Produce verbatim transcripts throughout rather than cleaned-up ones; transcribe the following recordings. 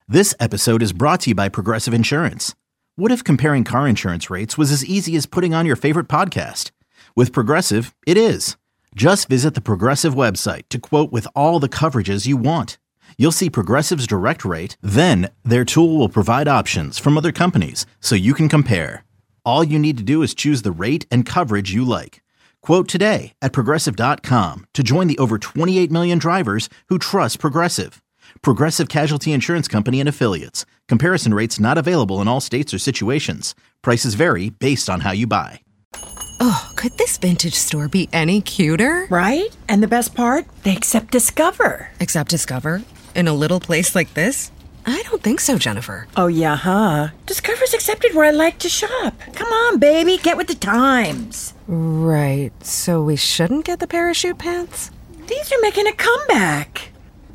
This episode is brought to you by Progressive Insurance. What if comparing car insurance rates was as easy as putting on your favorite podcast? With Progressive, it is. Just visit the Progressive website to quote with all the coverages you want. You'll see Progressive's direct rate, then their tool will provide options from other companies so you can compare. All you need to do is choose the rate and coverage you like. Quote today at progressive dot com to join the over twenty-eight million drivers who trust Progressive. Progressive Casualty Insurance Company and Affiliates. Comparison rates not available in all states or situations. Prices vary based on how you buy. Oh, could this vintage store be any cuter? Right? And the best part? They accept Discover. Accept Discover? In a little place like this? I don't think so, Jennifer. Oh, yeah, huh? Discover's accepted where I like to shop. Come on, baby, get with the times. Right, so we shouldn't get the parachute pants? These are making a comeback.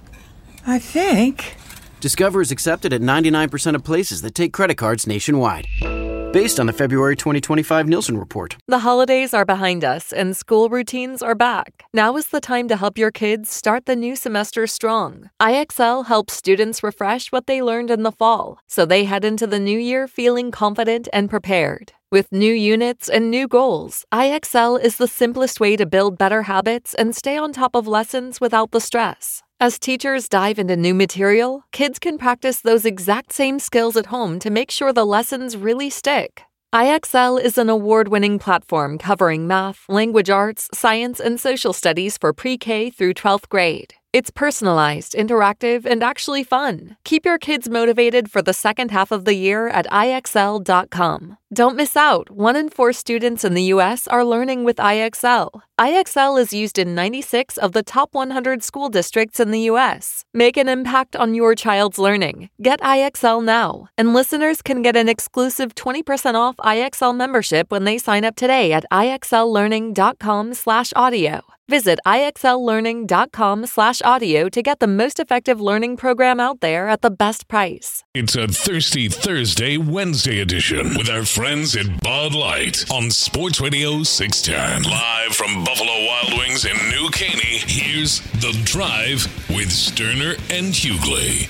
I think. Discover is accepted at ninety-nine percent of places that take credit cards nationwide. Based on the February twenty twenty-five Nielsen report. The holidays are behind us and school routines are back. Now is the time to help your kids start the new semester strong. I X L helps students refresh what they learned in the fall, so they head into the new year feeling confident and prepared. With new units and new goals, I X L is the simplest way to build better habits and stay on top of lessons without the stress. As teachers dive into new material, kids can practice those exact same skills at home to make sure the lessons really stick. I X L is an award-winning platform covering math, language arts, science, and social studies for pre-K through twelfth grade. It's personalized, interactive, and actually fun. Keep your kids motivated for the second half of the year at I X L dot com. Don't miss out. One in four students in the U S are learning with I X L. I X L is used in ninety-six of the top one hundred school districts in the U S. Make an impact on your child's learning. Get I X L now. And listeners can get an exclusive twenty percent off I X L membership when they sign up today at I X L learning dot com slash audio. Visit I X L learning dot com slash audio to get the most effective learning program out there at the best price. It's a Thirsty Thursday Wednesday edition with our friends at Bud Light on Sports Radio six ten. Live from Buffalo Wild Wings in New Caney, here's The Drive with Sterner and Hughley.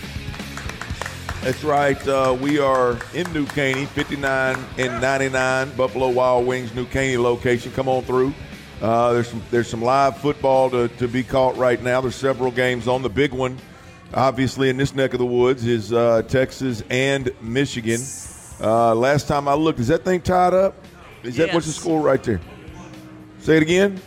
That's right. Uh, we are in New Caney, fifty-nine and ninety-nine, Buffalo Wild Wings, New Caney location. Come on through. Uh, there's some there's some live football to, to be caught right now. There's several games on. The big one, obviously, in this neck of the woods is uh, Texas and Michigan. Uh, last time I looked, is that thing tied up? Is that yes. What's the score right there? Say it again.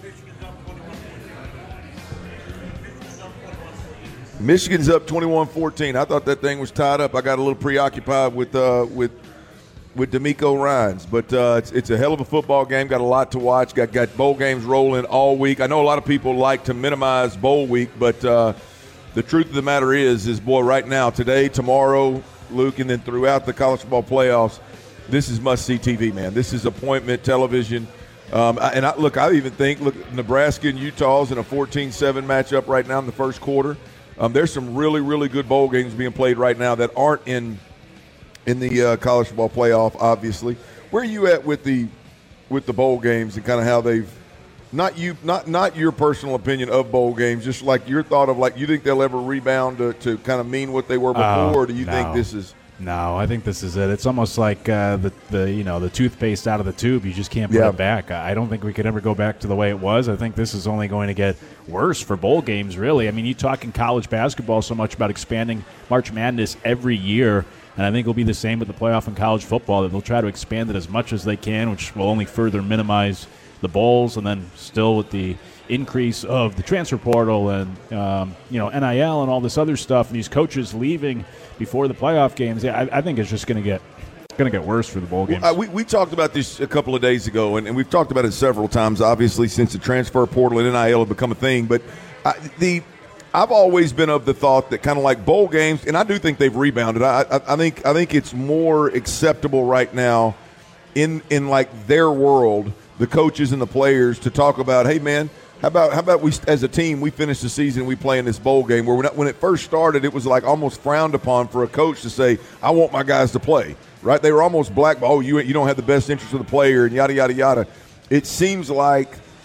Michigan's up twenty-one fourteen. I thought that thing was tied up. I got a little preoccupied with uh, with. with D'Amico Ryans, but uh, it's, it's a hell of a football game. Got a lot to watch. Got got bowl games rolling all week. I know a lot of people like to minimize bowl week, but uh, the truth of the matter is, is boy, right now, today, tomorrow, Luke, and then throughout the college football playoffs, this is must-see T V, man. This is appointment television. Um, and I, look, I even think, look, Nebraska and Utah's in a fourteen seven matchup right now in the first quarter. Um, there's some really, really good bowl games being played right now that aren't in – in the uh, college football playoff, obviously. Where are you at with the with the bowl games and kind of how they've not you not not your personal opinion of bowl games, just like your thought of like you think they'll ever rebound to, to kind of mean what they were before, uh, or do you no. think this is No, I think this is it. It's almost like uh, the the you know the toothpaste out of the tube. You just can't put yeah. it back. I don't think we could ever go back to the way it was. I think this is only going to get worse for bowl games, really. I mean, you talk in college basketball so much about expanding March Madness every year. And I think it'll be the same with the playoff in college football, that they'll try to expand it as much as they can, which will only further minimize the bowls. And then still with the increase of the transfer portal and, um, you know, N I L and all this other stuff, and these coaches leaving before the playoff games, yeah, I, I think it's just going to get going to get worse for the bowl games. Well, uh, we, we talked about this a couple of days ago, and, and we've talked about it several times, obviously, since the transfer portal and N I L have become a thing. But uh, the – I've always been of the thought that kind of like bowl games, and I do think they've rebounded. I, I, I think I think it's more acceptable right now in in like their world, the coaches and the players, to talk about, hey man, how about how about we as a team we finish the season, we play in this bowl game. Where when it first started, it was like almost frowned upon for a coach to say, I want my guys to play. Right? They were almost black. Oh, you you don't have the best interest of the player, and yada yada yada. It seems like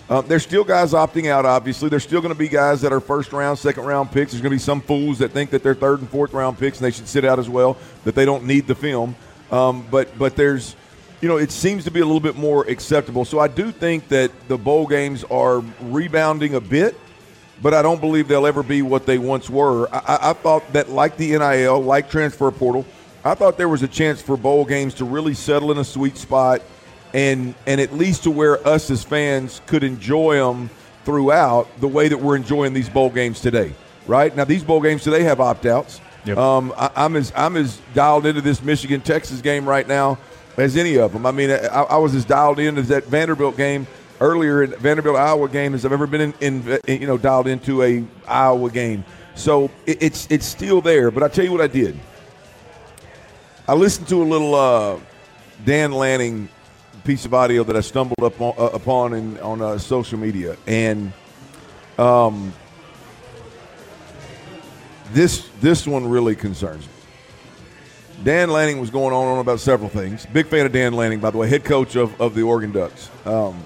Um, there's still guys opting out, obviously. There's still going to be guys that are first-round, second-round picks. There's going to be some fools that think that they're third- and fourth-round picks and they should sit out as well, that they don't need the film. Um, but but there's, you know, it seems to be a little bit more acceptable. So I do think that the bowl games are rebounding a bit, but I don't believe they'll ever be what they once were. I, I thought that, like the N I L, like transfer portal, I thought there was a chance for bowl games to really settle in a sweet spot and and at least to where us as fans could enjoy them throughout the way that we're enjoying these bowl games today, right? Now, these bowl games today have opt-outs. Yep. Um, I, I'm as I'm as dialed into this Michigan-Texas game right now as any of them. I mean, I, I was as dialed in as that Vanderbilt game earlier, in Vanderbilt-Iowa game, as I've ever been in, in, in you know, dialed into a Iowa game. So it, it's it's still there. But I tell you what I did. I listened to a little uh, Dan Lanning piece of audio that I stumbled up on, uh, upon in, on uh, social media, and um, this this one really concerns me. Dan Lanning was going on and on about several things. Big fan of Dan Lanning, by the way, head coach of, of the Oregon Ducks. Um,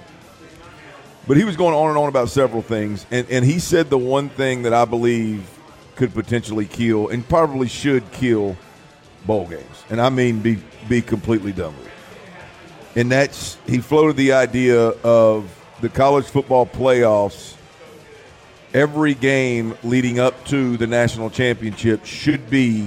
but he was going on and on about several things, and, and he said the one thing that I believe could potentially kill, and probably should kill, bowl games. And I mean be be completely done with it. And that's, he floated the idea of the college football playoffs, every game leading up to the national championship should be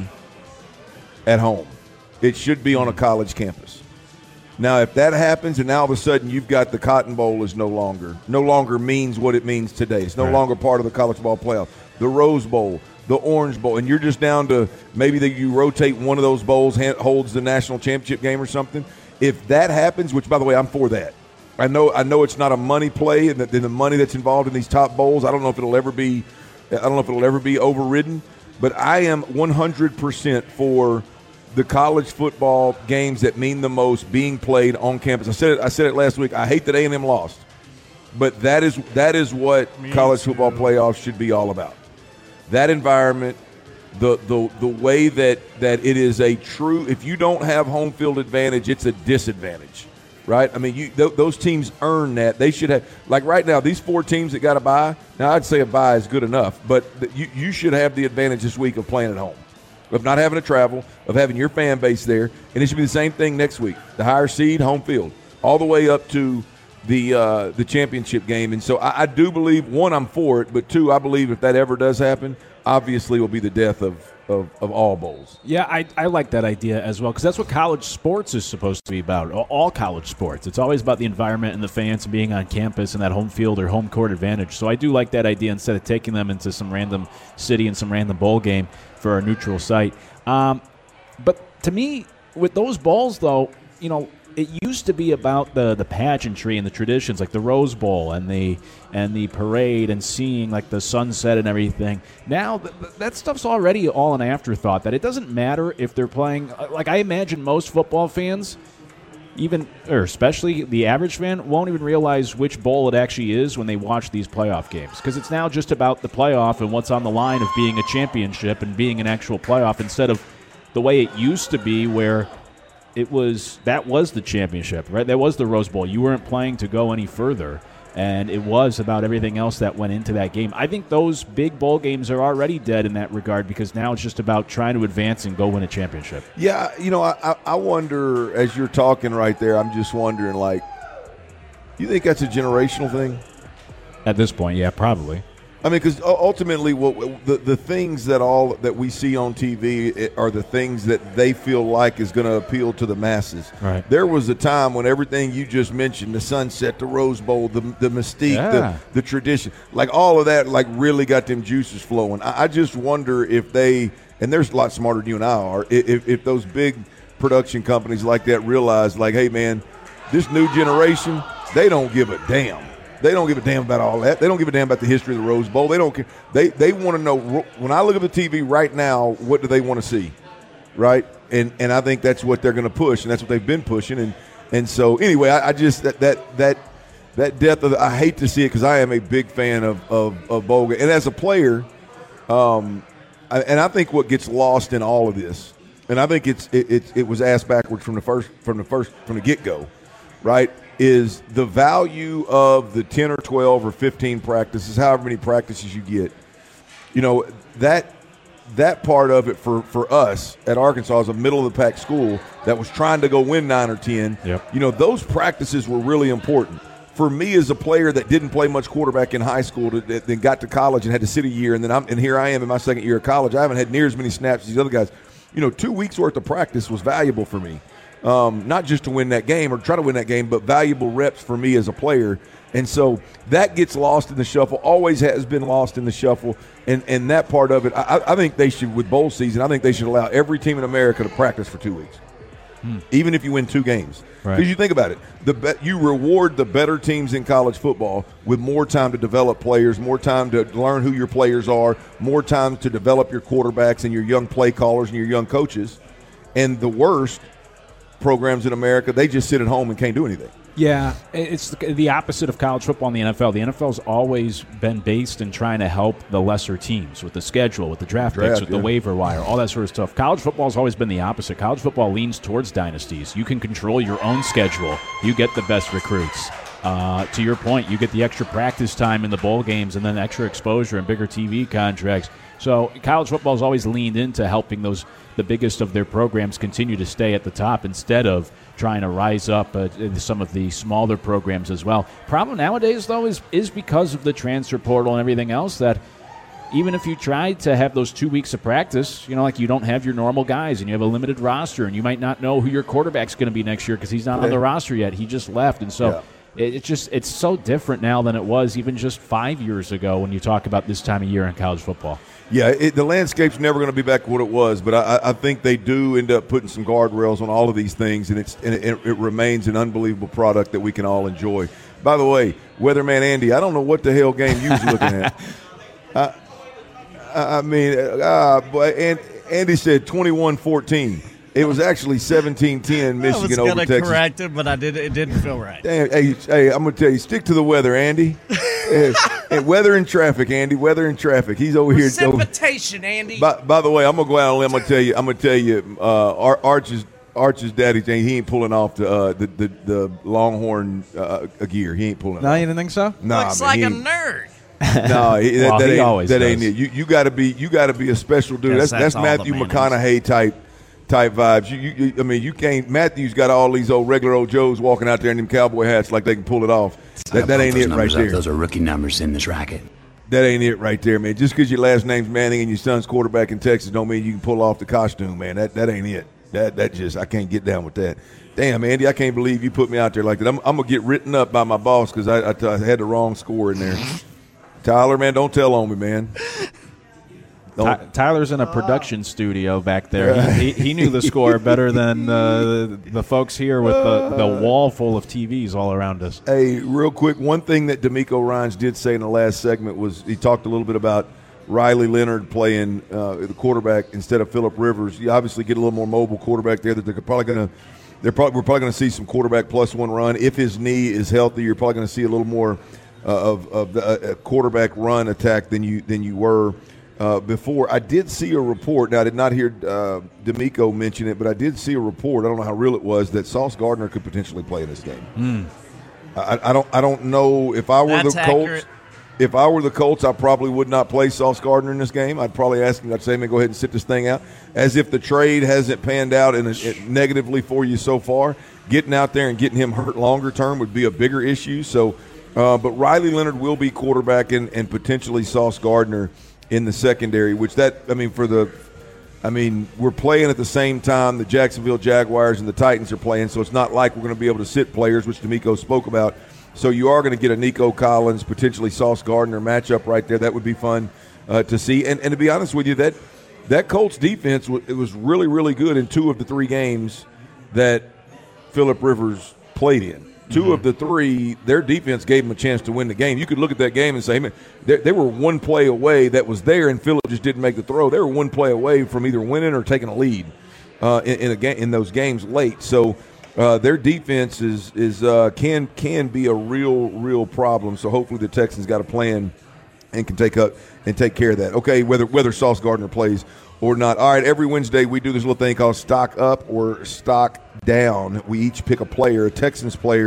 at home. It should be on a college campus. Now, if that happens and now all of a sudden you've got the Cotton Bowl is no longer, no longer means what it means today. It's no right. longer part of the college football playoff. The Rose Bowl, the Orange Bowl, and you're just down to maybe that you rotate one of those bowls holds the national championship game or something. If that happens, which, by the way, I'm for that. I know I know it's not a money play, and the, the money that's involved in these top bowls, I don't know if it'll ever be I don't know if it'll ever be overridden, but I am one hundred percent for the college football games that mean the most being played on campus. I said it I said it last week. I hate that A and M lost. But that is that is what Me college too. football playoffs should be all about. That environment, The, the the way that, that it is a true – if you don't have home field advantage, it's a disadvantage, right? I mean, you th- those teams earn that. They should have – like right now, these four teams that got a bye, now I'd say a bye is good enough, but th- you, you should have the advantage this week of playing at home, of not having to travel, of having your fan base there, and it should be the same thing next week. The higher seed, home field, all the way up to the uh, the championship game. And so I, I do believe, one, I'm for it, but two, I believe if that ever does happen – obviously will be the death of, of, of all bowls. Yeah, I, I like that idea as well, because that's what college sports is supposed to be about, all college sports. It's always about the environment and the fans being on campus and that home field or home court advantage. So I do like that idea instead of taking them into some random city and some random bowl game for a neutral site. Um, but to me, with those bowls, though, you know, it used to be about the, the pageantry and the traditions, like the Rose Bowl and the and the parade and seeing like the sunset and everything. Now th- that stuff's already all an afterthought. That it doesn't matter if they're playing. Like I imagine most football fans, even or especially the average fan, won't even realize which bowl it actually is when they watch these playoff games, because it's now just about the playoff and what's on the line of being a championship and being an actual playoff, instead of the way it used to be where it was that was the championship, right? That was the Rose Bowl. You weren't playing to go any further, and it was about everything else that went into that game. I think those big bowl games are already dead in that regard, because now it's just about trying to advance and go win a championship. Yeah, you know, I, I wonder, as you're talking right there, I'm just wondering, like, you think that's a generational thing? At this point, yeah, probably. I mean, because ultimately, what the the things that all that we see on T V are the things that they feel like is going to appeal to the masses. Right. There was a time when everything you just mentioned, the sunset, the Rose Bowl, the the mystique, yeah. the, the tradition, like all of that, like really got them juices flowing. I, I just wonder if they, and there's a lot smarter than you and I are, if, if those big production companies like that realize, like, hey, man, this new generation, they don't give a damn. They don't give a damn about all that. They don't give a damn about the history of the Rose Bowl. They don't care. They they want to know, when I look at the T V right now, what do they want to see, right? And and I think that's what they're going to push, and that's what they've been pushing. And and so anyway, I, I just that that that that depth of the, I hate to see it, because I am a big fan of of, of bowl game. And as a player, um, I, and I think what gets lost in all of this, and I think it's it it, it was asked backwards from the first from the first from the get go, right? is the value of the ten or twelve or fifteen practices, however many practices you get. You know, that that part of it for, for us at Arkansas as a middle-of-the-pack school that was trying to go win nine or ten, yep. you know, those practices were really important. For me as a player that didn't play much quarterback in high school, that then got to college and had to sit a year, and then I'm, and here I am in my second year of college, I haven't had near as many snaps as these other guys. You know, two weeks' worth of practice was valuable for me. Um, not just to win that game or try to win that game, but valuable reps for me as a player. And so that gets lost in the shuffle, always has been lost in the shuffle. And, and that part of it, I, I think they should, with bowl season, I think they should allow every team in America to practice for two weeks, hmm. even if you win two games. Because right. you think about it, the be, you reward the better teams in college football with more time to develop players, more time to learn who your players are, more time to develop your quarterbacks and your young play callers and your young coaches. And the worst programs in America, they just sit at home and can't do anything. Yeah, it's the opposite of college football in the N F L. The N F L's always been based in trying to help the lesser teams with the schedule, with the draft, draft picks, with yeah. the waiver wire, all that sort of stuff. College football has always been the opposite. College football leans towards dynasties. You can control your own schedule. You get the best recruits. Uh, to your point, you get the extra practice time in the bowl games and then extra exposure and bigger T V contracts. So college football has always leaned into helping those the biggest of their programs continue to stay at the top instead of trying to rise up uh, in some of the smaller programs as well. Problem nowadays, though, is is because of the transfer portal and everything else that even if you try to have those two weeks of practice, you know, like you don't have your normal guys and you have a limited roster and you might not know who your quarterback's going to be next year because he's not on the roster yet. He just left. And so yeah. it, it's just it's so different now than it was even just five years ago when you talk about this time of year in college football. Yeah, it, the landscape's never going to be back what it was, but I, I think they do end up putting some guardrails on all of these things, and, it's, and it, it remains an unbelievable product that we can all enjoy. By the way, Weatherman Andy, I don't know what the hell game you was looking at. I, I mean, uh, boy, and Andy said twenty-one fourteen. It was actually seventeen ten Michigan over Texas. I was going to correct it, but I did, it didn't feel right. Damn, hey, hey, I'm going to tell you, stick to the weather, Andy. hey, hey, weather and traffic, Andy. Weather and traffic. He's over here. Precipitation, Andy. By, by the way, I'm going to go out on a limb. I'm going to tell you. I'm going to tell you. Uh, Ar- Arch's Arch's daddy thing. He ain't pulling off the uh, the, the the Longhorn uh, gear. He ain't pulling. No, off. You didn't think so? Nah, Looks man, like a ain't. nerd. No, he, that, well, that he ain't always that does. ain't it. You you got to be you got to be a special dude. Yes, that's that's, that's Matthew all the McConaughey type. type vibes. You, you, I mean, you can't. Matthew's got all these old regular old Joes walking out there in them cowboy hats like they can pull it off. That, that ain't it right there. Up. Those are rookie numbers in this racket. That ain't it right there, man. Just because your last name's Manning and your son's quarterback in Texas don't mean you can pull off the costume, man. That that ain't it. That that just I can't get down with that. Damn, Andy, I can't believe you put me out there like that. I'm, I'm gonna get written up by my boss because I, I, I had the wrong score in there. Tyler, man, don't tell on me, man. Ty- Tyler's in a production studio back there. He, he, he knew the score better than uh, the folks here with the, the wall full of T Vs all around us. Hey, real quick, one thing that D'Amico Ryans did say in the last segment was he talked a little bit about Riley Leonard playing uh, the quarterback instead of Phillip Rivers. You obviously get a little more mobile quarterback there that they're probably going to they're probably we're probably going to see some quarterback plus one run. If his knee is healthy, you're probably going to see a little more uh, of of the uh, quarterback run attack than you than you were. Uh, before. I did see a report. Now, I did not hear uh, D'Amico mention it, but I did see a report. I don't know how real it was that Sauce Gardner could potentially play in this game. Mm. I, I don't. I don't know if I were That's the Colts. accurate. If I were the Colts, I probably would not play Sauce Gardner in this game. I'd probably ask him. I'd say, "Man, go ahead and sit this thing out." As if the trade hasn't panned out in a, it negatively for you so far. Getting out there and getting him hurt longer term would be a bigger issue. So, uh, but Riley Leonard will be quarterbacking and potentially Sauce Gardner in the secondary, which that, I mean, for the, I mean, we're playing at the same time the Jacksonville Jaguars and the Titans are playing, so it's not like we're going to be able to sit players, which D'Amico spoke about. So you are going to get a Nico Collins, potentially Sauce Gardner matchup right there. That would be fun uh, to see. And, and to be honest with you, that that Colts defense, it was really, really good in two of the three games that Phillip Rivers played in. Two mm-hmm. of the three, their defense gave them a chance to win the game. You could look at that game and say, man, they, they were one play away that was there, and Phillip just didn't make the throw. They were one play away from either winning or taking a lead uh, in, in a game in those games late. So uh, their defense is is uh, can can be a real real problem. So hopefully the Texans got a plan and can take up and take care of that. Okay, whether whether Sauce Gardner plays or not. All right, every Wednesday we do this little thing called Stock Up or Stock Down. We each pick a player, a Texans player,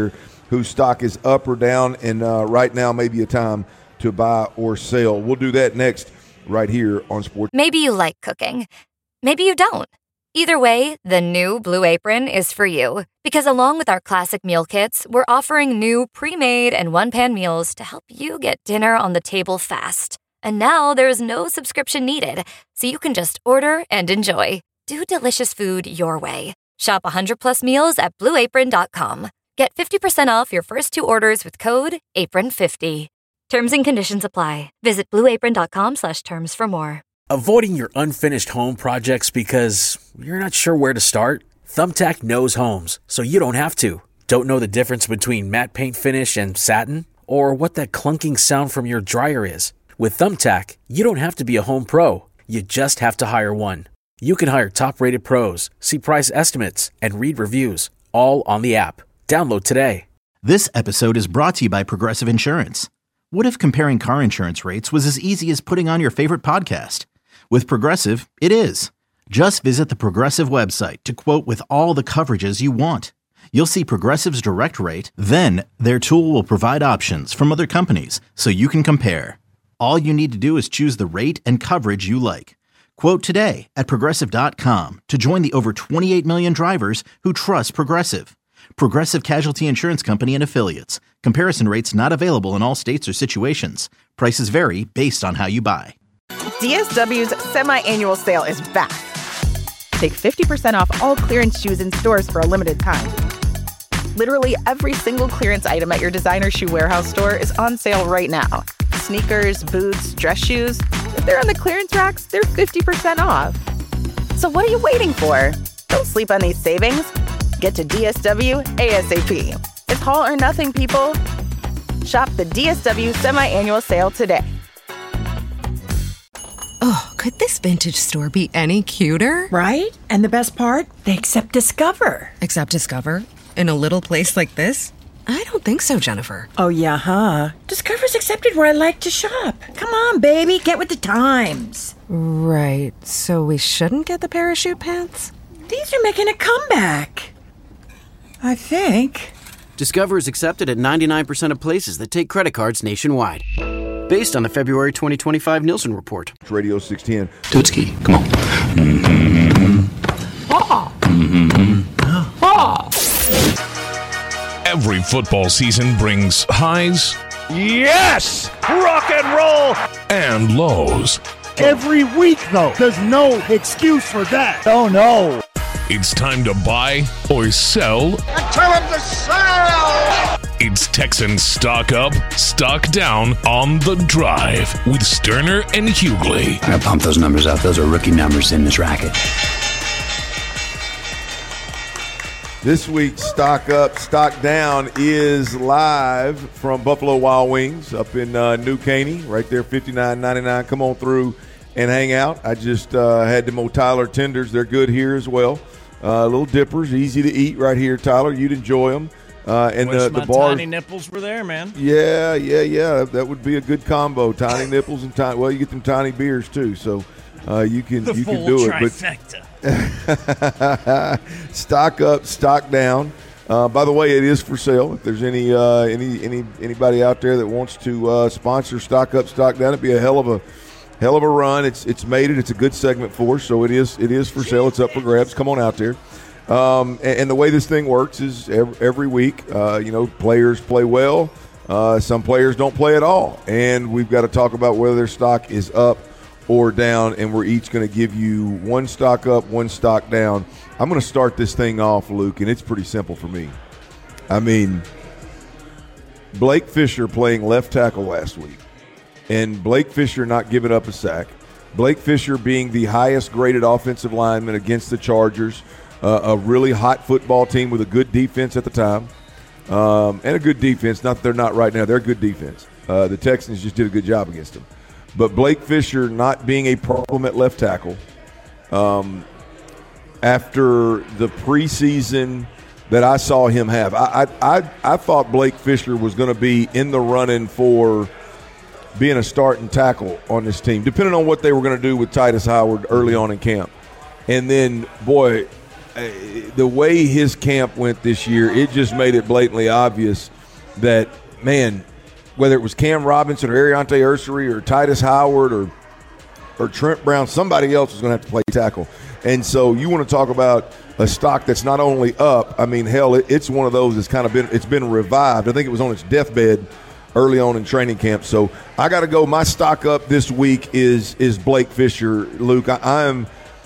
whose stock is up or down, and uh, right now may be a time to buy or sell. We'll do that next right here on Sports. Maybe you like cooking. Maybe you don't. Either way, the new Blue Apron is for you. Because along with our classic meal kits, we're offering new pre-made and one-pan meals to help you get dinner on the table fast. And now there's no subscription needed, so you can just order and enjoy. Do delicious food your way. Shop one hundred plus meals at blue apron dot com. Get fifty percent off your first two orders with code apron fifty. Terms and conditions apply. Visit blue apron dot com slash terms for more. Avoiding your unfinished home projects because you're not sure where to start? Thumbtack knows homes, so you don't have to. Don't know the difference between matte paint finish and satin? Or what that clunking sound from your dryer is? With Thumbtack, you don't have to be a home pro. You just have to hire one. You can hire top-rated pros, see price estimates, and read reviews, all on the app. Download today. This episode is brought to you by Progressive Insurance. What if comparing car insurance rates was as easy as putting on your favorite podcast? With Progressive, it is. Just visit the Progressive website to quote with all the coverages you want. You'll see Progressive's direct rate, then their tool will provide options from other companies so you can compare. All you need to do is choose the rate and coverage you like. Quote today at progressive dot com to join the over twenty-eight million drivers who trust Progressive. Progressive Casualty Insurance Company and Affiliates. Comparison rates not available in all states or situations. Prices vary based on how you buy. D S W's semi-annual sale is back. Take fifty percent off all clearance shoes in stores for a limited time. Literally every single clearance item at your designer shoe warehouse store is on sale right now. Sneakers, boots, dress shoes. If they're on the clearance racks, they're fifty percent off. So what are you waiting for? Don't sleep on these savings. Get to D S W ASAP. It's all or nothing, people. Shop the D S W semi-annual sale today. Oh, could this vintage store be any cuter? Right? And the best part? They accept Discover. Accept Discover? In a little place like this? I don't think so, Jennifer. Oh, yeah, huh? Discover's accepted where I like to shop. Come on, baby, get with the times. Right, so we shouldn't get the parachute pants? These are making a comeback. I think. Discover is accepted at ninety-nine percent of places that take credit cards nationwide. Based on the February twenty twenty-five Nielsen report. Radio six ten. Tootski, come on. Mm-hmm. Ah. Mm-hmm. Ah. Every football season brings highs. Yes! Rock and roll! And lows. Every week, though. There's no excuse for that. Oh, no. It's time to buy or sell. I tell him to sell! It's Texans Stock Up, Stock Down on the Drive with Sterner and Hughley. I gotta pump those numbers up. Those are rookie numbers in this racket. This week's Stock Up, Stock Down is live from Buffalo Wild Wings up in uh, New Caney, right there, fifty-nine ninety-nine. Come on through and hang out. I just uh, had them old Tyler tenders. They're good here as well. Uh, little dippers, easy to eat right here, Tyler. You'd enjoy them. Uh, and Wish the, my the bars, tiny nipples were there, man. Yeah, yeah, yeah. That would be a good combo. Tiny nipples and tiny. Well, you get them tiny beers too, so uh, you can the you full can do trifecta. it. But stock up, stock down. Uh, by the way, it is for sale. If there's any uh, any any anybody out there that wants to uh, sponsor Stock Up, Stock Down, it'd be a hell of a hell of a run. It's it's made it. It's a good segment for us, so it is it is for sale. It's up for grabs. Come on out there. Um, and, and the way this thing works is every, every week, uh, you know, players play well. Uh, some players don't play at all. And we've got to talk about whether their stock is up or down. And we're each going to give you one stock up, one stock down. I'm going to start this thing off, Luke, and it's pretty simple for me. I mean, Blake Fisher playing left tackle last week. And Blake Fisher not giving up a sack. Blake Fisher being the highest graded offensive lineman against the Chargers. Uh, a really hot football team with a good defense at the time, um, and a good defense. Not that they're not right now. They're a good defense. Uh, the Texans just did a good job against them. But Blake Fisher not being a problem at left tackle um, after the preseason that I saw him have. I, I, I, I thought Blake Fisher was going to be in the running for being a starting tackle on this team, depending on what they were going to do with Titus Howard early on in camp. And then, boy – the way his camp went this year, it just made it blatantly obvious that, man, whether it was Cam Robinson or Ariante Ursery or Titus Howard or or Trent Brown, somebody else is going to have to play tackle. And so you want to talk about a stock that's not only up, I mean, hell, it, it's one of those that's kind of been, it's been revived. I think it was on its deathbed early on in training camp. So I got to go. My stock up this week is is Blake Fisher, Luke. I, I'm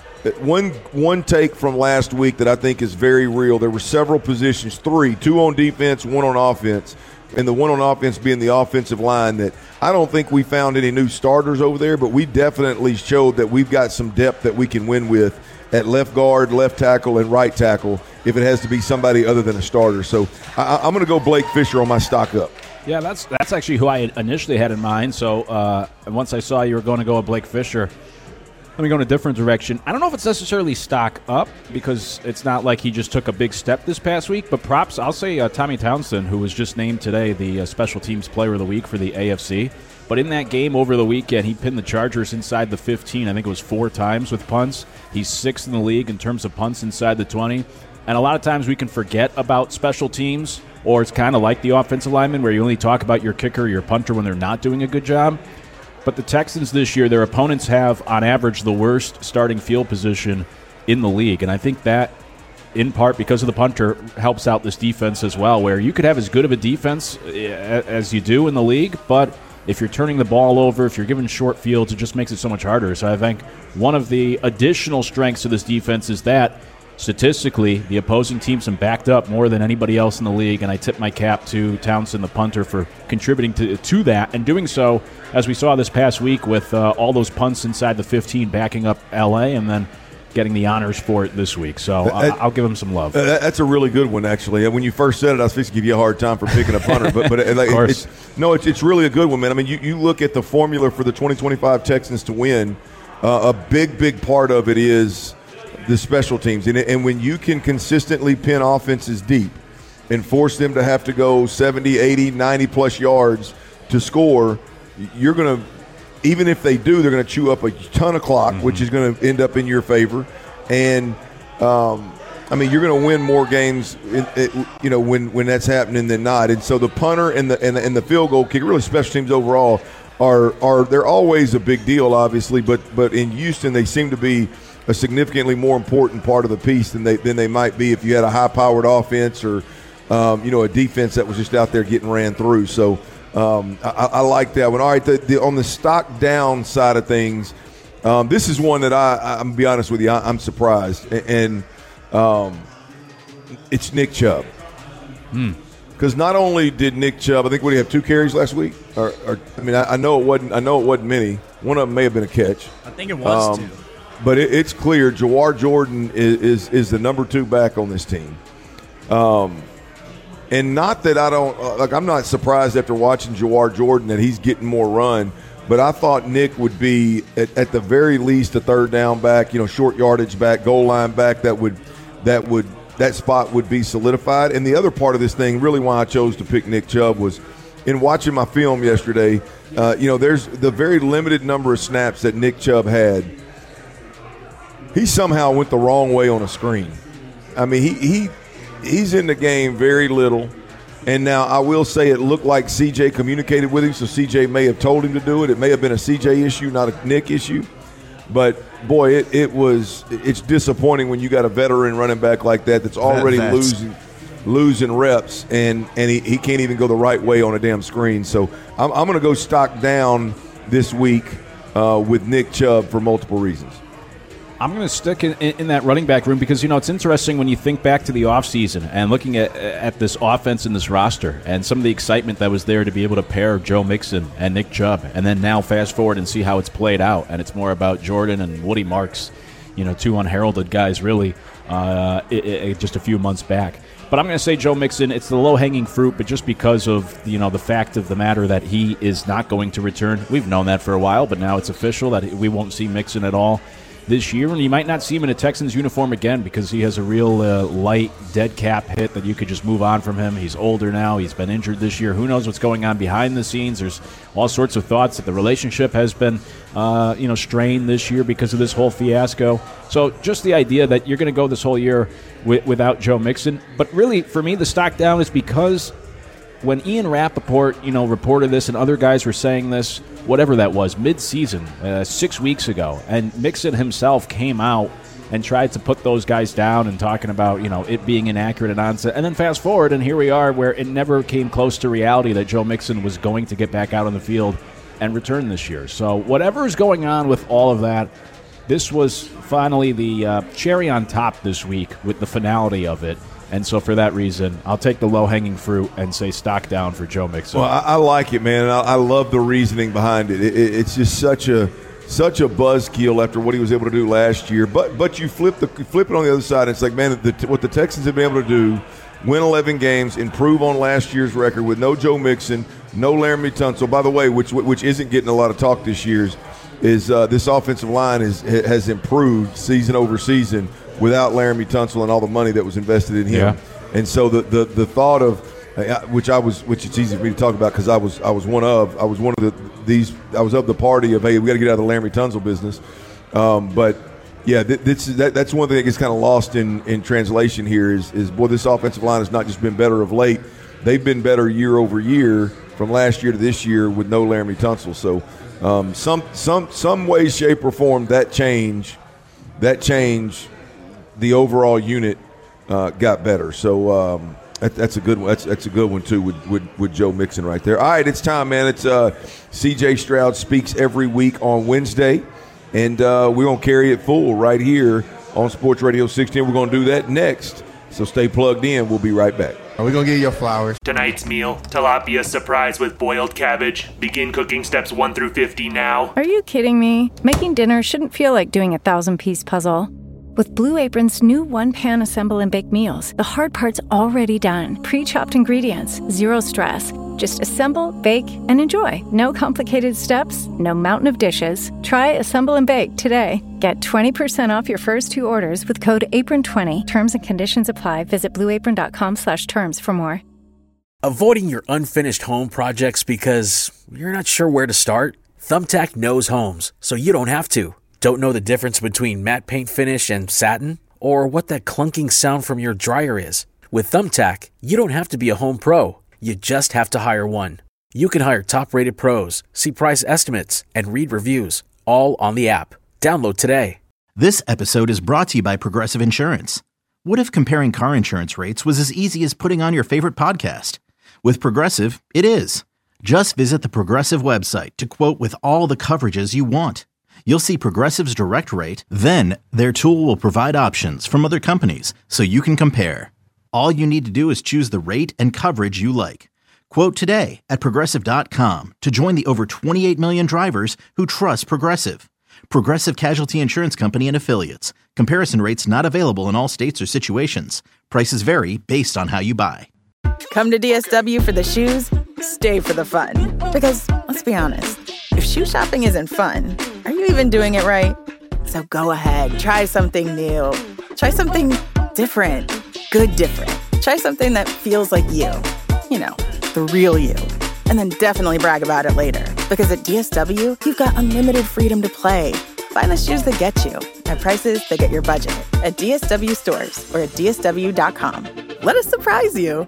one one take from last week that I think is very real. There were several positions, three, two on defense, one on offense, and the one on offense being the offensive line that I don't think we found any new starters over there, but we definitely showed that we've got some depth that we can win with at left guard, left tackle, and right tackle if it has to be somebody other than a starter. So I, I'm going to go Blake Fisher on my stock up. Yeah, that's that's actually who I initially had in mind. So uh, once I saw you were going to go with Blake Fisher, let me go in a different direction. I don't know if it's necessarily stock up because it's not like he just took a big step this past week, but props, I'll say uh, Tommy Townsend, who was just named today the uh, Special Teams Player of the Week for the A F C. But in that game over the weekend, he pinned the Chargers inside the fifteen. I think it was four times with punts. He's sixth in the league in terms of punts inside the twenty. And a lot of times we can forget about special teams, or it's kind of like the offensive lineman where you only talk about your kicker or your punter when they're not doing a good job. But the Texans this year, their opponents have, on average, the worst starting field position in the league. And I think that, in part because of the punter, helps out this defense as well, where you could have as good of a defense as you do in the league, but if you're turning the ball over, if you're giving short fields, it just makes it so much harder. So I think one of the additional strengths of this defense is that, statistically, the opposing teams have backed up more than anybody else in the league, and I tip my cap to Townsend, the punter, for contributing to to that, and doing so, as we saw this past week, with uh, all those punts inside the fifteen backing up L A and then getting the honors for it this week. So uh, I'll give him some love. Uh, that's a really good one, actually. When you first said it, I was fixing to give you a hard time for picking a punter. but but it, like, of course. It's, no, it's, it's really a good one, man. I mean, you, you look at the formula for the twenty twenty-five Texans to win, uh, a big, big part of it is the special teams. And, and when you can consistently pin offenses deep and force them to have to go seventy, eighty, ninety-plus yards to score, you're going to – even if they do, they're going to chew up a ton of clock, mm-hmm. which is going to end up in your favor. And, um, I mean, you're going to win more games, in, in, you know, when, when that's happening than not. And so the punter and the and the, and the field goal kicker, really special teams overall, are are they're always a big deal, obviously. But but in Houston, they seem to be a significantly more important part of the piece than they than they might be if you had a high-powered offense or, um, you know, a defense that was just out there getting ran through. So um, I, I like that one. All right, the, the, on the stock down side of things, um, this is one that I, I'm gonna be honest with you, I, I'm surprised, and um, it's Nick Chubb. Because not only did Nick Chubb, I think, what did he have, two carries last week? Or, or I mean, I, I know it wasn't. I know it wasn't many. One of them may have been a catch. I think it was um, two. But it, it's clear Jawar Jordan is, is is the number two back on this team. Um, and not that I don't uh, like. I'm not surprised after watching Jawar Jordan that he's getting more run. But I thought Nick would be at, at the very least a third down back, you know, short yardage back, goal line back that would that would that spot would be solidified. And the other part of this thing, really, why I chose to pick Nick Chubb was in watching my film yesterday. Uh, you know, there's the very limited number of snaps that Nick Chubb had. He somehow went the wrong way on a screen. I mean, he he he's in the game very little. And now I will say it looked like C J communicated with him, so C J may have told him to do it. It may have been a C J issue, not a Nick issue. But, boy, it, it was – it's disappointing when you got a veteran running back like that that's already That's, losing losing reps, and, and he, he can't even go the right way on a damn screen. So I'm, I'm going to go stock down this week uh, with Nick Chubb for multiple reasons. I'm going to stick in, in that running back room because, you know, it's interesting when you think back to the offseason and looking at at this offense and this roster and some of the excitement that was there to be able to pair Joe Mixon and Nick Chubb, and then now fast forward and see how it's played out, and it's more about Jordan and Woody Marks, you know, two unheralded guys really uh, it, it, just a few months back. But I'm going to say Joe Mixon, it's the low-hanging fruit, but just because of, you know, the fact of the matter that he is not going to return. We've known that for a while, but now it's official that we won't see Mixon at all this year, and you might not see him in a Texans uniform again because he has a real uh, light dead cap hit that you could just move on from him. He's older now. He's been injured this year. Who knows what's going on behind the scenes? There's all sorts of thoughts that the relationship has been uh, you know, strained this year because of this whole fiasco. So just the idea that you're going to go this whole year with, without Joe Mixon. But really, for me, the stock down is because when Ian Rappaport, you know, reported this and other guys were saying this, whatever that was, mid-season, uh, six weeks ago, and Mixon himself came out and tried to put those guys down and talking about, you know, it being inaccurate and nonsense. And then fast forward, and here we are where it never came close to reality that Joe Mixon was going to get back out on the field and return this year. So whatever is going on with all of that, this was finally the uh, cherry on top this week with the finality of it. And so for that reason, I'll take the low-hanging fruit and say stock down for Joe Mixon. Well, I, I like it, man. I, I love the reasoning behind it. It, it. It's just such a such a buzzkill after what he was able to do last year. But but you flip the flip it on the other side. It's like, man, the, what the Texans have been able to do, win eleven games, improve on last year's record with no Joe Mixon, no Laramie Tunsil. By the way, which which isn't getting a lot of talk this year, is uh, this offensive line is has improved season over season without Laramie Tunsil and all the money that was invested in him. Yeah. And so the, the, the thought of which I was which it's easy for me to talk about because I was I was one of I was one of the these I was of the party of, hey, we got to get out of the Laramie Tunsil business. Um, but yeah, th- this that, that's one thing that gets kind of lost in, in translation here is is boy, this offensive line has not just been better of late; they've been better year over year from last year to this year with no Laramie Tunsil. So um, some some some way, shape, or form that change that change the overall unit uh, got better. So. Um, That, that's a good one. That's that's a good one too with, with, with Joe Mixon right there. All right, it's time, man. It's uh, C J Stroud Speaks every week on Wednesday, and uh, we're gonna carry it full right here on Sports Radio sixteen. We're gonna do that next, so stay plugged in. We'll be right back. Are we gonna get your flowers? Tonight's meal: tilapia surprise with boiled cabbage. Begin cooking steps one through fifty now. Are you kidding me? Making dinner shouldn't feel like doing a thousand-piece puzzle. With Blue Apron's new one-pan assemble and bake meals, the hard part's already done. Pre-chopped ingredients, zero stress. Just assemble, bake, and enjoy. No complicated steps, no mountain of dishes. Try Assemble and Bake today. Get twenty percent off your first two orders with code apron twenty. Terms and conditions apply. Visit blueapron.com slash terms for more. Avoiding your unfinished home projects because you're not sure where to start? Thumbtack knows homes, so you don't have to. Don't know the difference between matte paint finish and satin? Or what that clunking sound from your dryer is? With Thumbtack, you don't have to be a home pro. You just have to hire one. You can hire top-rated pros, see price estimates, and read reviews, all on the app. Download today. This episode is brought to you by Progressive Insurance. What if comparing car insurance rates was as easy as putting on your favorite podcast? With Progressive, it is. Just visit the Progressive website to quote with all the coverages you want. You'll see Progressive's direct rate, then their tool will provide options from other companies so you can compare. All you need to do is choose the rate and coverage you like. Quote today at Progressive dot com to join the over twenty-eight million drivers who trust Progressive. Progressive Casualty Insurance Company and Affiliates. Comparison rates not available in all states or situations. Prices vary based on how you buy. Come to D S W for the shoes, stay for the fun. Because, let's be honest, if shoe shopping isn't fun, are you even doing it right? So go ahead, try something new. Try something different. Good different. Try something that feels like you. You know, the real you. And then definitely brag about it later. Because at D S W, you've got unlimited freedom to play. Find the shoes that get you at prices that get your budget at D S W stores or at D S W dot com. Let us surprise you.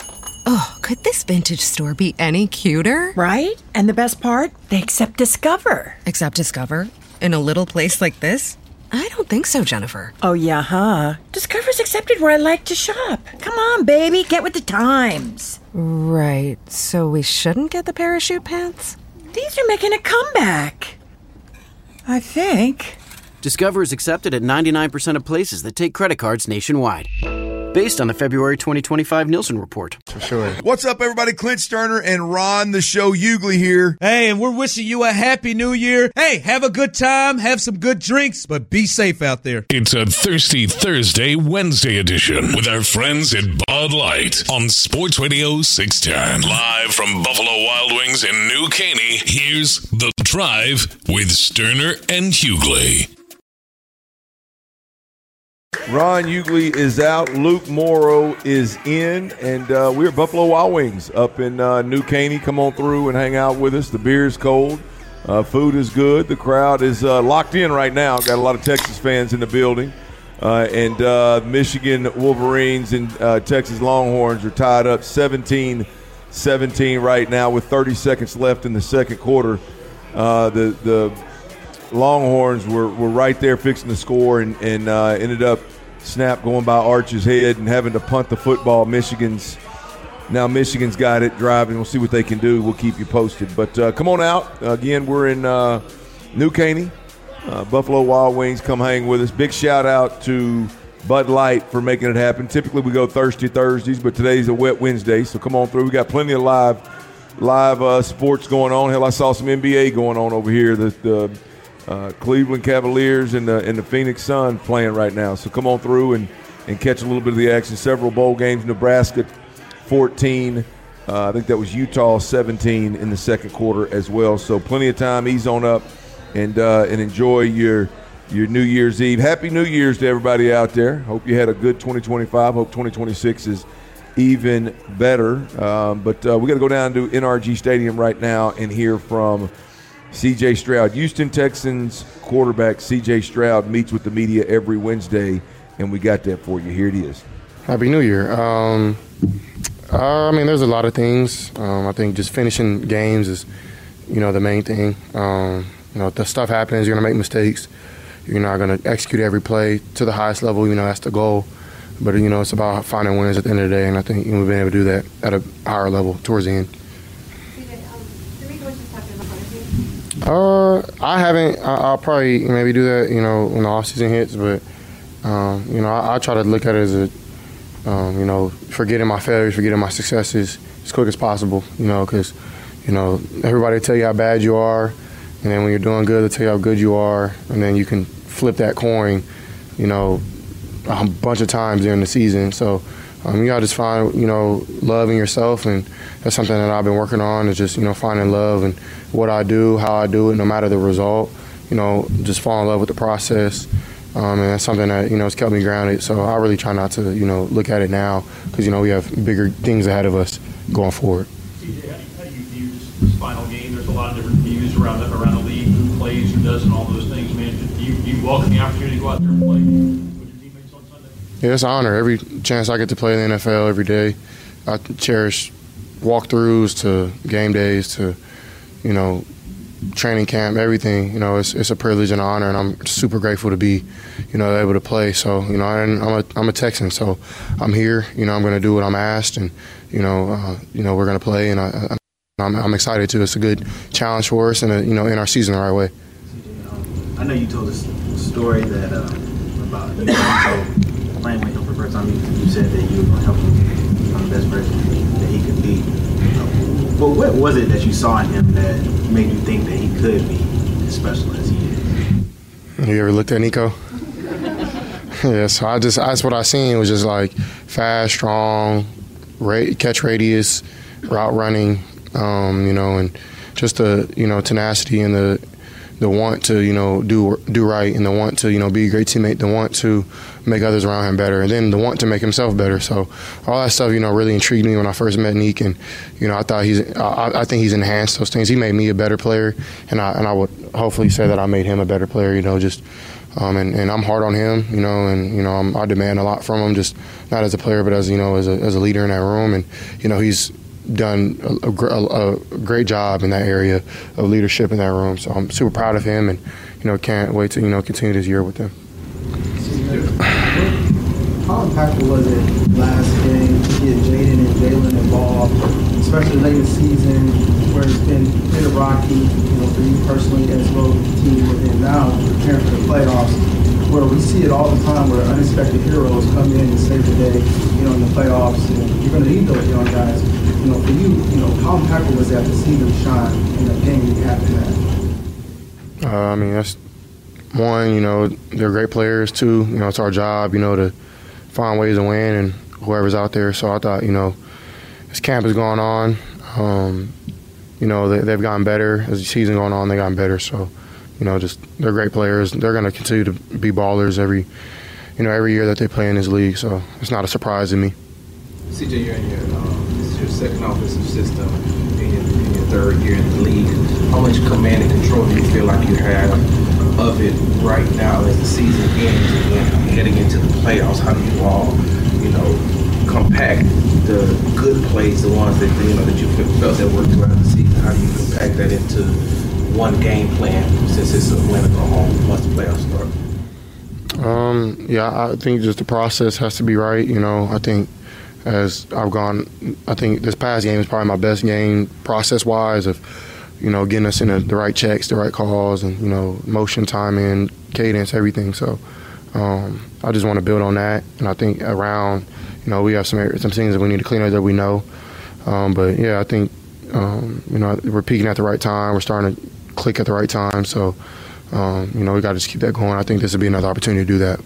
Oh, could this vintage store be any cuter? Right? And the best part? They accept Discover. Accept Discover? In a little place like this? I don't think so, Jennifer. Oh, yeah, huh? Discover's accepted where I like to shop. Come on, baby, get with the times. Right, so we shouldn't get the parachute pants? These are making a comeback. I think. Discover is accepted at ninety-nine percent of places that take credit cards nationwide. Based on the February twenty twenty-five Nielsen report. For sure. What's up, everybody? Clint Sterner and Ron the Show Hughley here. Hey, and we're wishing you a happy new year. Hey, have a good time, have some good drinks, but be safe out there. It's a Thirsty Thursday Wednesday edition with our friends at Bud Light on Sports Radio six ten. Live from Buffalo Wild Wings in New Caney, here's The Drive with Sterner and Hughley. Ron Hughley is out. Luke Morrow is in. And uh, we're at Buffalo Wild Wings up in uh, New Caney. Come on through and hang out with us. The beer is cold. Uh, food is good. The crowd is uh, locked in right now. Got a lot of Texas fans in the building. Uh, and uh, Michigan Wolverines and uh, Texas Longhorns are tied up seventeen seventeen right now with thirty seconds left in the second quarter. Uh, the the Longhorns were, were right there fixing the score and, and uh, ended up snap going by Arch's head and having to punt the football. Michigan's now Michigan's got it driving. We'll see what they can do. We'll keep you posted. But uh, come on out. Again, we're in uh, New Caney. Uh, Buffalo Wild Wings, come hang with us. Big shout out to Bud Light for making it happen. Typically we go Thirsty Thursdays, but today's a wet Wednesday, so come on through. We got plenty of live live uh, sports going on. Hell, I saw some N B A going on over here. The, the uh, Cleveland Cavaliers and the, and the Phoenix Suns playing right now. So come on through and, and catch a little bit of the action. Several bowl games. Nebraska fourteen. Uh, I think that was Utah seventeen in the second quarter as well. So plenty of time. Ease on up and uh, and enjoy your your New Year's Eve. Happy New Year's to everybody out there. Hope you had a good twenty twenty-five. Hope twenty twenty-six is even better. Um, but uh, we got to go down to N R G Stadium right now and hear from C J Stroud. Houston Texans quarterback C J Stroud meets with the media every Wednesday, and we got that for you. Here it is. Happy New Year. Um, uh, I mean, there's a lot of things. Um, I think just finishing games is, you know, the main thing. Um, you know, the stuff happens. You're going to make mistakes. You're not going to execute every play to the highest level. You know, that's the goal. But, you know, it's about finding wins at the end of the day, and I think you know, we've been able to do that at a higher level towards the end. Uh, I haven't. I, I'll probably maybe do that, you know, when the offseason hits. But, um, you know, I, I try to look at it as a, um, you know, forgetting my failures, forgetting my successes as quick as possible, you know, because, you know, everybody tell you how bad you are, and then when you're doing good, they tell you how good you are, and then you can flip that coin, you know, a bunch of times during the season. So, um, you got to just find, you know, love in yourself, and that's something that I've been working on is just, you know, finding love in what I do, how I do it, no matter the result. You know, just fall in love with the process, um, and that's something that, you know, has kept me grounded. So I really try not to, you know, look at it now because, you know, we have bigger things ahead of us going forward. C J, how do you, how do you view this, this final game? There's a lot of different views around the, around the league, who plays, who doesn't, all those things. Man, do you, do you welcome the opportunity to go out there and play? Yeah, it's an honor. Every chance I get to play in the N F L every day, I cherish walkthroughs to game days to, you know, training camp, everything. You know, it's it's a privilege and an honor, and I'm super grateful to be, you know, able to play. So, you know, I'm a I'm a Texan, so I'm here. You know, I'm going to do what I'm asked, and you know, uh, you know, we're going to play, and I, I'm I'm excited too. It's a good challenge for us, and a, you know, in our season the right way. I know you told us a story that uh, about you know, playing with him for the first time. You, you said that you were going to help him become the best version that he could be. Uh, but what was it that you saw in him that made you think that he could be as special as he is? You ever looked at Nico? Yeah, so I just that's what I seen was just like fast, strong, ra- catch radius, route running, um, you know, and just the you know tenacity and the the want to you know do do right and the want to you know be a great teammate, the want to make others around him better, and then the want to make himself better. So all that stuff you know really intrigued me when I first met Nick, and you know I thought he's I, I think he's enhanced those things. He made me a better player, and I and I would hopefully say that I made him a better player. You know just. Um, and, and I'm hard on him, you know, and you know I'm, I demand a lot from him, just not as a player, but as you know, as a as a leader in that room. And you know he's done a, a, a great job in that area of leadership in that room. So I'm super proud of him, and you know can't wait to you know continue this year with him. How impactful was it last game to get Jaden and Jalen involved, especially late in the season where it's been a bit rocky, you know, for you personally as well as the team, and now preparing for the playoffs, where we see it all the time where unexpected heroes come in and save the day, you know, in the playoffs, and you're going to need those young guys. You know, for you, you know, how impactful was that to see them shine in a game you have to have? Uh, I mean, that's one, you know, they're great players. Two, you know, it's our job, you know, to find ways to win and whoever's out there. So I thought, you know, as camp is going on, um, you know, they, they've gotten better. As the season going on, they've gotten better. So, you know, just they're great players. They're going to continue to be ballers every, you know, every year that they play in this league. So it's not a surprise to me. C J, you're in your, um, this is your second offensive system in your, in your third year in the league. How much command and control do you feel like you have of it right now as the season ends and heading into the playoffs? How do you all, you know, compact the good plays, the ones that you know that you felt that worked throughout the season, how do you compact that into one game plan since it's a win or go home once the playoffs start? Um, yeah, I think just the process has to be right. You know, I think as I've gone, I think this past game is probably my best game process-wise of, you know, getting us in the, the right checks, the right calls, and, you know, motion, timing, cadence, everything. So um, I just want to build on that. And I think around, you know, we have some some things that we need to clean up that we know. Um, but, yeah, I think, um, you know, we're peaking at the right time. We're starting to click at the right time. So, um, you know, we got to just keep that going. I think this would be another opportunity to do that.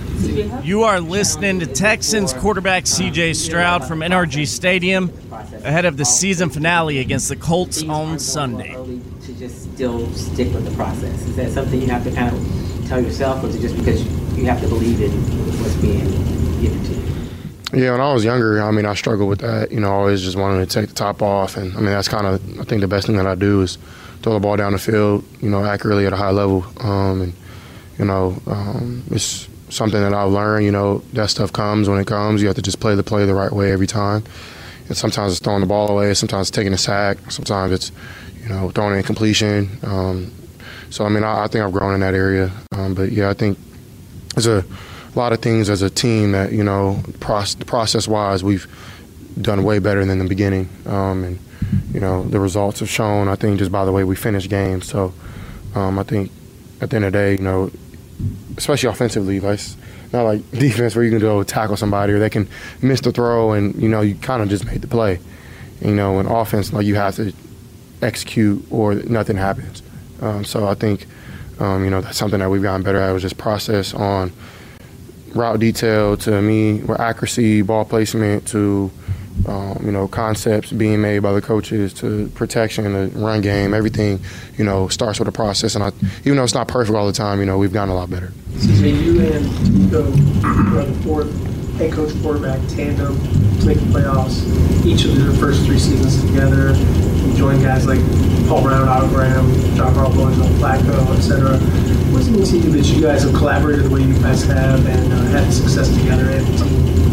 You are listening to Texans quarterback C J Stroud from N R G Stadium ahead of the season finale against the Colts on Sunday. To just still stick with the process. Is that something you have to kind of tell yourself, or is it just because you have to believe in what's being given to you? Yeah, when I was younger, I mean, I struggled with that. You know, always just wanting to take the top off. And, I mean, that's kind of, I think the best thing that I do is throw the ball down the field, you know, accurately at a high level. Um, and, you know, um, it's something that I've learned, you know, that stuff comes when it comes. You have to just play the play the right way every time. And sometimes it's throwing the ball away, sometimes it's taking a sack, sometimes it's, you know, throwing an incompletion. Um, so, I mean, I, I think I've grown in that area. Um, but, yeah, I think there's a lot of things as a team that, you know, proce- process-wise, we've done way better than the beginning. Um, and, you know, the results have shown, I think, just by the way we finish games. So, um, I think at the end of the day, you know, especially offensively, like, it's not like defense where you can go tackle somebody or they can miss the throw and, you know, you kind of just made the play. And, you know, in offense, like, you have to execute or nothing happens. Um, so I think, um, you know, that's something that we've gotten better at, was just process on route detail to me, where accuracy, ball placement to, um, you know, concepts being made by the coaches to protection, the run game, everything, you know, starts with a process. And I, even though it's not perfect all the time, you know, we've gotten a lot better. C J, you and D'Amico are the fourth head coach quarterback tandem to make the playoffs. Each of your first three seasons together, you joined guys like Paul Brown, Otto Graham, John Harbaugh, Joe Flacco, et cetera. What does it mean to you that you guys have collaborated the way you guys have and uh, had success together as a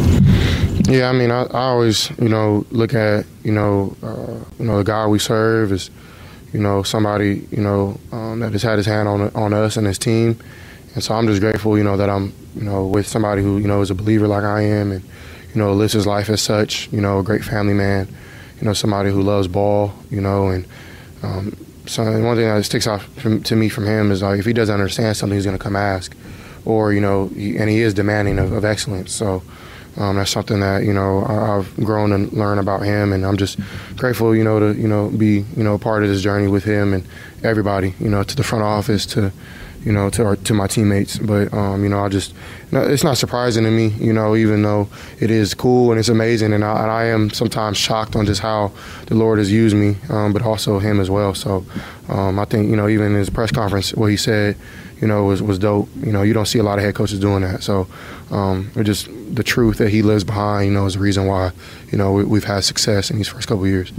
team? Yeah, I mean, I, I always, you know, look at, you know, uh, you know, the God we serve is, you know, somebody, you know, um, that has had his hand on on us and his team. And so I'm just grateful, you know, that I'm, you know, with somebody who, you know, is a believer like I am and, you know, lives his life as such, you know, a great family man, you know, somebody who loves ball, you know, and um, so one thing that sticks out from, to me from him is, like, if he doesn't understand something, he's going to come ask, or, you know, he, and he is demanding of, of excellence. So um, that's something that, you know, I, I've grown and learned about him, and I'm just grateful, you know, to, you know, be, you know, part of this journey with him and everybody, you know, to the front office, to, you know, to our, to my teammates. But, um, you know, I just, it's not surprising to me, you know, even though it is cool and it's amazing. And I, and I am sometimes shocked on just how the Lord has used me, um, but also him as well. So um, I think, you know, even in his press conference, what he said, you know, was, was dope. You know, you don't see a lot of head coaches doing that. So um, it just the truth that he lives behind, you know, is the reason why, you know, we, we've had success in these first couple of years.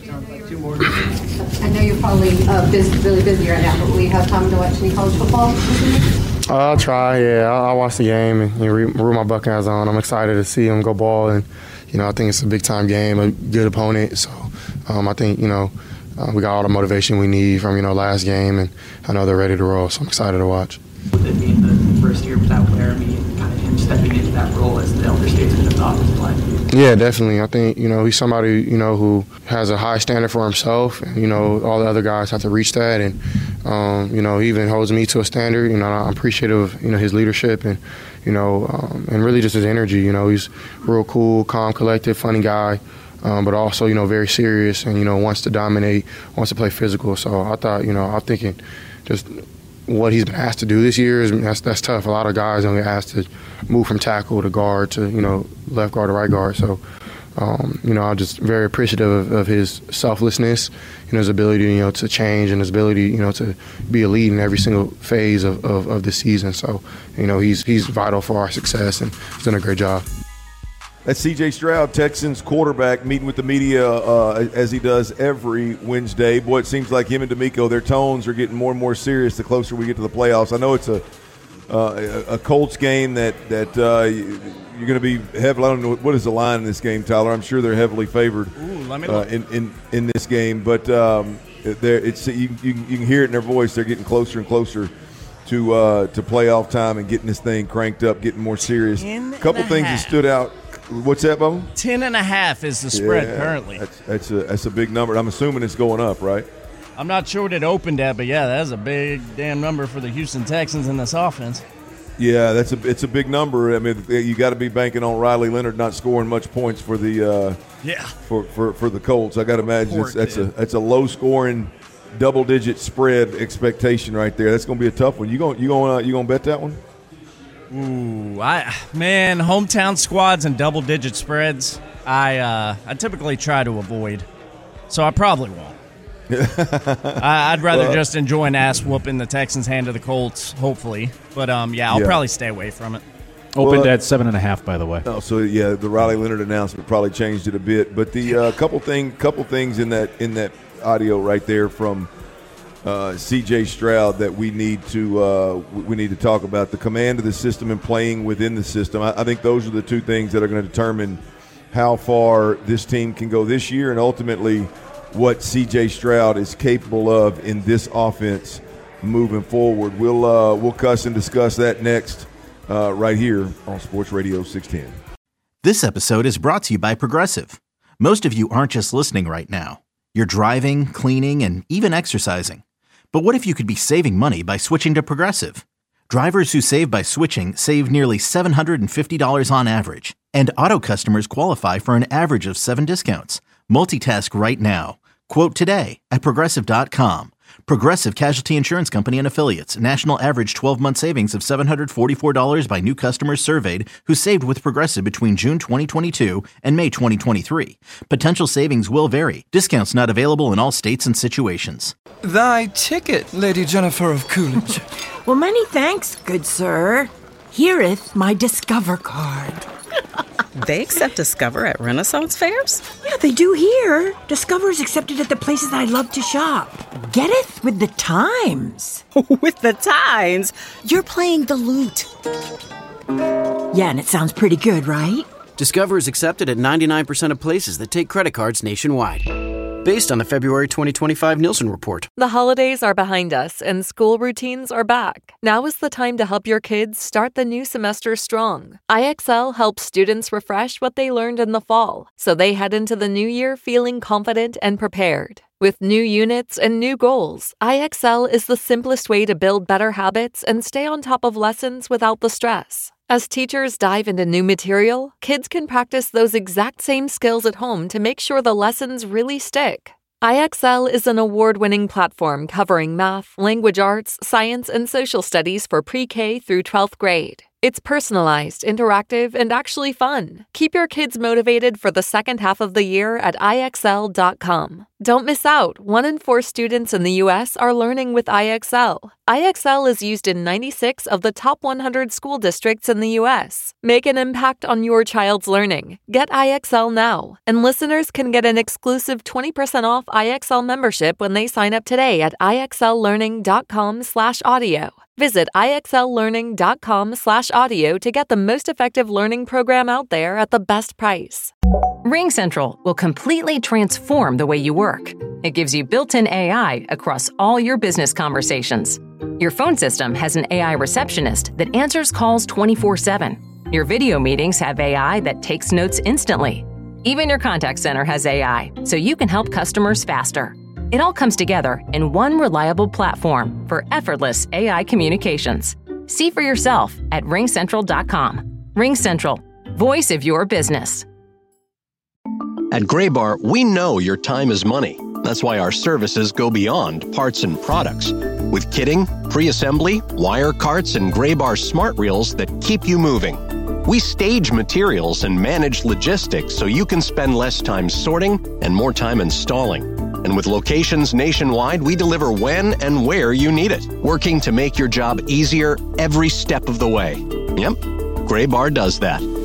I know you're probably uh, busy, really busy right now, but will you have time to watch any college football? I'll try, yeah. I'll, I'll watch the game and, you know, root my Buckeyes on. I'm excited to see them go ball, and, you know, I think it's a big-time game, a good opponent. So um, I think, you know, uh, we got all the motivation we need from, you know, last game, and I know they're ready to roll, so I'm excited to watch. With it being the first year without Laramie and kind of him stepping into that role as the elder statesman of the offensive line? Yeah, definitely. I think, you know, he's somebody, you know, who has a high standard for himself. And, you know, all the other guys have to reach that. And, um, you know, he even holds me to a standard. You know, I'm appreciative of, you know, his leadership and, you know, um, and really just his energy. You know, he's real cool, calm, collected, funny guy. Um, but also, you know, very serious and, you know, wants to dominate, wants to play physical. So I thought, you know, I'm thinking just what he's been asked to do this year is that's that's tough. A lot of guys don't get asked to move from tackle to guard to, you know, left guard to right guard. So, um, you know, I'm just very appreciative of, of his selflessness, you know, his ability, you know, to change and his ability, you know, to be a lead in every single phase of, of, of the season. So, you know, he's he's vital for our success, and he's done a great job. That's C J Stroud, Texans quarterback, meeting with the media uh, as he does every Wednesday. Boy, it seems like him and D'Amico, their tones are getting more and more serious the closer we get to the playoffs. I know it's a uh, a, a Colts game that that uh, you're going to be heavily. I don't know what is the line in this game, Tyler. I'm sure they're heavily favored Ooh, let me uh, look. in, in in this game, but um, it's you, you you can hear it in their voice. They're getting closer and closer to uh, to playoff time and getting this thing cranked up, getting more serious. A couple things that stood out. What's that, Bubba? Ten and a half is the spread yeah, currently. That's, that's a that's a big number. I'm assuming it's going up, right? I'm not sure what it opened at, but yeah, that's a big damn number for the Houston Texans in this offense. Yeah, that's a it's a big number. I mean, you got to be banking on Riley Leonard not scoring much points for the uh, yeah for, for, for the Colts. I got to imagine it's, that's a that's a low scoring, double digit spread expectation right there. That's going to be a tough one. You going you going uh, you going to bet that one? Ooh, I man, hometown squads and double digit spreads. I uh, I typically try to avoid, so I probably won't. I, I'd rather well, just enjoy an ass whooping the Texans hand to the Colts, hopefully. But um, yeah, I'll yeah. probably stay away from it. Opened well, at seven and a half, by the way. Oh, so yeah, the Riley Leonard announcement probably changed it a bit. But the uh, couple thing, couple things in that in that audio right there from uh, C J Stroud that we need to uh, we need to talk about: the command of the system and playing within the system. I, I think those are the two things that are going to determine how far this team can go this year, and ultimately what C J Stroud is capable of in this offense moving forward. We'll uh, we'll cuss and discuss that next uh, right here on Sports Radio six ten. This episode is brought to you by Progressive. Most of you aren't just listening right now. You're driving, cleaning, and even exercising. But what if you could be saving money by switching to Progressive? Drivers who save by switching save nearly seven hundred fifty dollars on average. And auto customers qualify for an average of seven discounts. Multitask right now. Quote today at Progressive dot com. Progressive Casualty Insurance Company and Affiliates. National average twelve-month savings of seven hundred forty-four dollars by new customers surveyed who saved with Progressive between June twenty twenty-two and May twenty twenty-three. Potential savings will vary. Discounts not available in all states and situations. Thy ticket, Lady Jennifer of Coolidge. Well, many thanks, good sir. Hereeth my Discover card. They accept Discover at Renaissance fairs? Yeah, they do here. Discover is accepted at the places I love to shop. Getteth with the times. With the times? You're playing the lute. Yeah, and it sounds pretty good, right? Discover is accepted at ninety-nine percent of places that take credit cards nationwide. Based on the February twenty twenty-five Nielsen report. The holidays are behind us and school routines are back. Now is the time to help your kids start the new semester strong. I X L helps students refresh what they learned in the fall, so they head into the new year feeling confident and prepared. With new units and new goals, I X L is the simplest way to build better habits and stay on top of lessons without the stress. As teachers dive into new material, kids can practice those exact same skills at home to make sure the lessons really stick. I X L is an award-winning platform covering math, language arts, science, and social studies for pre-K through twelfth grade. It's personalized, interactive, and actually fun. Keep your kids motivated for the second half of the year at I X L dot com. Don't miss out. One in four students in the U S are learning with I X L. I X L is used in ninety-six of the top one hundred school districts in the U S. Make an impact on your child's learning. Get I X L now. And listeners can get an exclusive twenty percent off I X L membership when they sign up today at I X L learning dot com slash audio. Visit I X L learning dot com slash audio to get the most effective learning program out there at the best price. RingCentral will completely transform the way you work. It gives you built-in A I across all your business conversations. Your phone system has an A I receptionist that answers calls twenty-four seven. Your video meetings have A I that takes notes instantly. Even your contact center has A I, so you can help customers faster. It all comes together in one reliable platform for effortless A I communications. See for yourself at ring central dot com. RingCentral, voice of your business. At Graybar, we know your time is money. That's why our services go beyond parts and products. With kitting, pre-assembly, wire carts, and Graybar smart reels that keep you moving. We stage materials and manage logistics so you can spend less time sorting and more time installing. And with locations nationwide, we deliver when and where you need it, working to make your job easier every step of the way. Yep, Graybar does that.